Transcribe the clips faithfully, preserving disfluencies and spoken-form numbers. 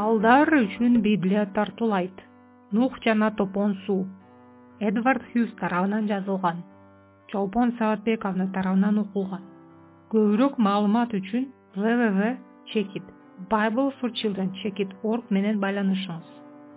Балдар үчүн Библия тартуулайт. Нух жана топон суу. Эдвард Хьюз тарабынан жазылган. Чолпон Саатбековна тарабынан окулган. Көбүрөөк маалымат үчүн дабл ю дабл ю дабл ю точка checkit bible for children checkit org менен байланышыңыз.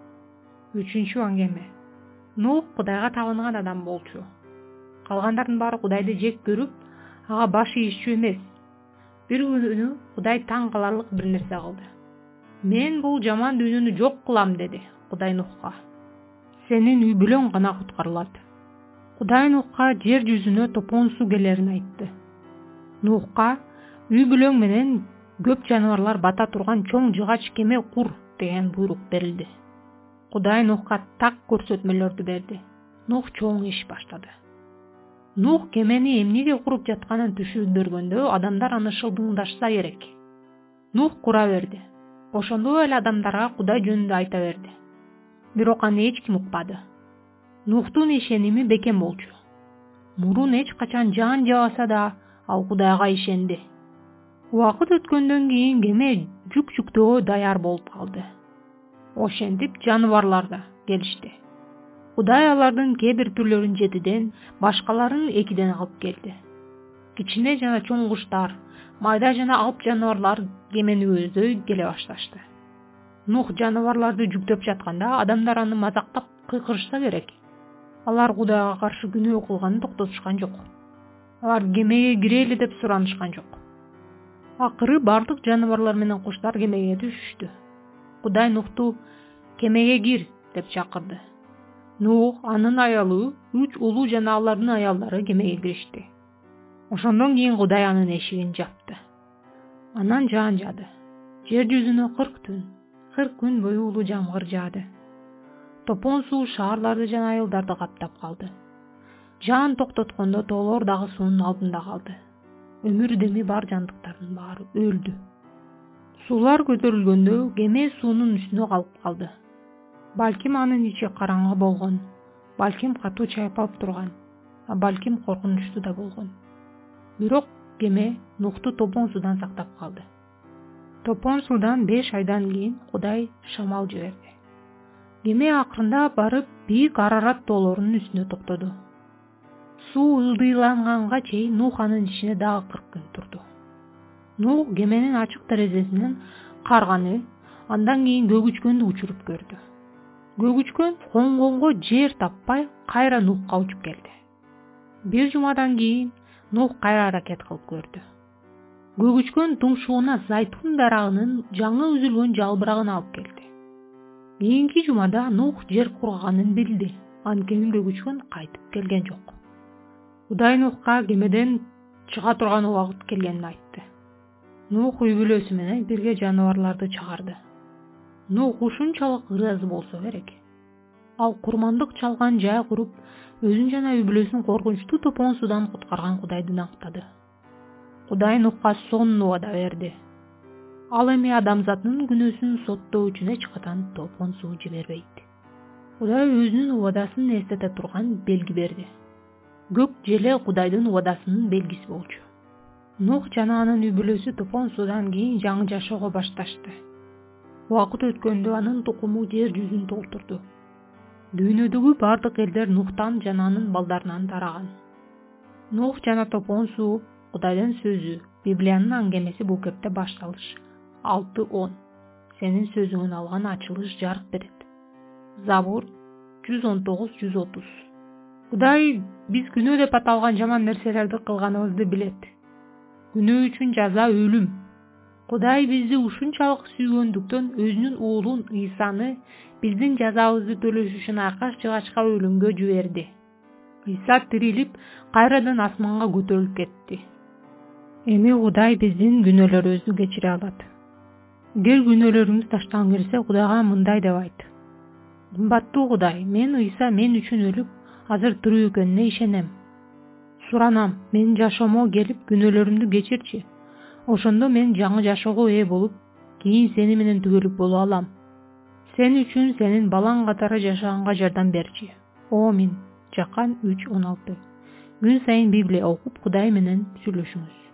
Үчүнчү аңгеме. Нух Кудайга табынган адам болчу. Калгандардын баары Кудайды жек көрүп, ага баш ийишчү эмес. Бир күнү Кудай таң каларлык бир нерсе кылды. Мен бул жаман дүйнөнү жок кылам деди Кудай Нухка. Сенин үй бүлөң гана куткарылат. Кудай Нухка жер жүзүнө топон суу келерин айтты. Нухка үй бүлөң менен көп жаныбарлар бата турган чоң жыгач кеме кур деген буйрук берилди. Кудай Нухка так көрсөтмөлөрдү берди. Нух чоң иш баштады. Нух кемени эмнеге куруп жатканын түшүндүргөндө адамдар аны шылдыңдашса керек. Нух кура берди. Ошондо эле адамдарга Кудай жөнүндө айта берди. Бирок аны эч ким укпады. Нухтун ишеними бекем болчу. Мурун эч качан жан жабаса да, ал Кудайга ишенди. Убакыт өткөндөн кийин кеме жүк жүктөөгө даяр болуп калды. Ошентип жаныбарлар да келишти. Кудай алардын кээ бир түрлөрүн жетиден, башкаларын экиден алып келди. Кичине жана чоң куштар, майда жана алып жаныбарлар кемени көздөй келе башташты. Нух жаныбарларды жүктөп жатканда адамдар аны мазактап кыйкырышса керек. Алар Кудайга каршы күнөө кылганын токтотушкан жок. Алар кемеге кирели деп суранышкан жок. Акыры бардык жаныбарлар менен куштар кемеге түшүштү. Кудай Нухту кемеге кир деп чакырды. Нух, анын аялы, үч улу жана алардын аялдары кемеге киришти. Ошондон кийин Кудай анын эшигин жапты. Анан жаан жаады. Жер жүзүнө кырк түн, кырк күн бою улуу жамгыр жаады. Топон суу шаарларды жана айылдарды каптап калды. Жаан токтоткондо тоолор дагы суунун алдында калды. Өмүр деми бар жандыктардын баары өлдү. Суулар көтөрүлгөндө кеме суунун үстүнө калып калды. Балким анын ичи караңгы болгон, балким катуу чайпалып турган, а балким коркунучтуу да болгон. Бирок кеме Нухту топон суудан сактап калды. Топон суудан беш айдан кийин Кудай шамал жиберди. Кеме акырында барып бийик Арарат тоолорунун үстүнө токтоду. Суу ылдыйланганга чейин Нух анын ичине дагы кырк күн турду. Нух кеменин ачык терезесинен карганы, андан кийин көгүчкөндү учуруп көрдү. Көгүчкөн коңгонго жер таппай кайра Нухка учуп келди. Бир жумадан кийин Нух кайра аракет кылып көрдү. Көгүчкөн тумшугуна зайтун дарагынын жаңы үзүлгөн жалбырагын алып келди. Кийинки жумада Нух жер кургаганын билди, анткени көгүчкөн кайтып келген жок. Кудай Нухка кемеден чыга турган убакыт келгенин айтты. Нух үй бүлөсү менен бирге жаныбарларды чыгарды. Нух ушунчалык ыраазы болсо керек. Ал курмандык чалган жай куруп, өзүн жана үй бүлөсүн коркунучтуу топон суудан куткарган Кудайды даңктады. Кудай Нухка сонун убада берди. Ал эми адамзаттын күнөөсүн соттоо үчүн эч качан топон суу жибербейт. Кудай өзүнүн убадасын эстете турган белги берди. Көк желе Кудайдын убадасынын белгиси болчу. Нух жана анын үй бүлөсү топон суудан кийин жаңы жашоого башташты. Убакыт өткөндө анын тукуму жер жүзүн толтурду. Дүйнөдөгү бардык элдер Нухтан жана анын балдарынан тараган. Нух жана топон суу Кудайдын сөзү, Библиянын аңгемеси бул кепте башталыш алты он. Сенин сөзүңөн алган ачылыш жарык берет. Забур жүз он тогуз жүз отуз. Кудай биз күнөө деп аталган жаман нерселерди кылганыбызды билет. Күнөө үчүн жаза өлүм. Кудай бизди ушунчалык сүйгөндүктөн өзүнүн уулун Ыйсаны биздин жазабызды төлөш үчүн акаш жыгачка өлүмгө жиберди. Ыйса тирилип, кайрадан асманга көтөрүлүп кетти. Эми Кудай биздин күнөөлөрүбүздү кечире алат. Эгер күнөөлөрүңүз таштан кирсе, Кудайга мындай деп айт. Кымбаттуу Кудай, мен Ыйса мен үчүн өлүп, азыр тирүү экенине ишенем. Суранам, менин жашоомо келип, күнөөлөрүмдү кечирчи. Ошондо мен жаңы жашоого ээ болуп, кийин сени менен түгөлүк боло алам. Сен үчүн сенин балаң катары жашаганга жардам берчи. Амин. Жакан үч он алты. Күн сайын Библия окуп, Кудай менен сүйлөшүңүз.